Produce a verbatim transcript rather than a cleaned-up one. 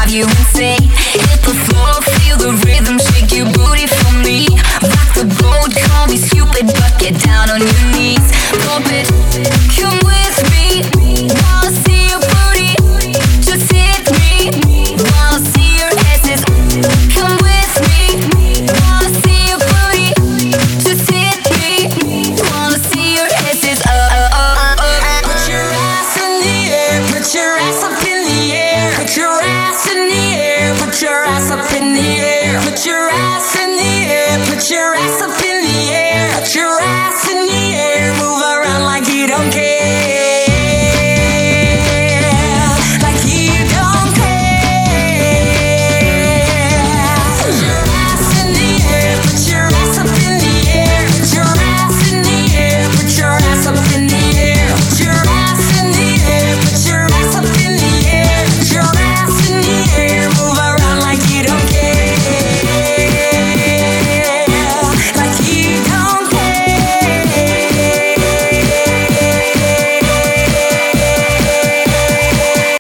you insane. Hit the floor, feel the rhythm, shake your booty for me. Rock the boat, call me stupid, but get down on your knees. Pump it, come with me. Wanna see your booty, just hit me. Wanna see your asses, come with me. Wanna see your booty, just hit me. Wanna see your asses, uh, uh, uh, uh, uh. Put your ass in the air, put your ass up in the air. Put your ass in the air, put your ass up in the air. Put your ass in